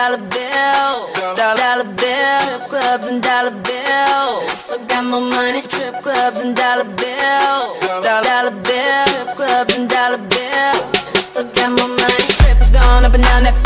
dollar bills, dollar bills, strip clubs and dollar bills. Still got more money, strip clubs and dollar bills, dollar bills, strip clubs and dollar bills. Still got more money, strippers going up and down that